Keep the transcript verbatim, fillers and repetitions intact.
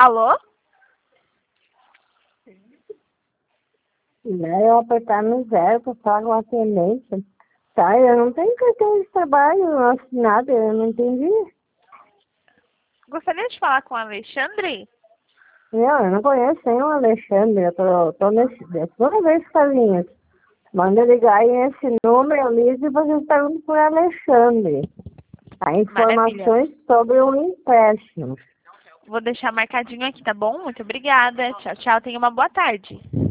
Alô? Né, eu apertar no zero para falar com a atendente. Tá, eu não tenho cartão de trabalho assinado, eu não entendi. Gostaria de falar com o Alexandre? Não, eu não conheço nenhum Alexandre, eu tô, tô nesse, é toda vez que tá vindo. Manda ligar aí nesse número, eu ligo e vocês perguntam por Alexandre. Há Maravilha. informações sobre o empréstimo. Vou deixar marcadinho aqui, tá bom? Muito obrigada. Tchau, tchau. Tenha uma boa tarde.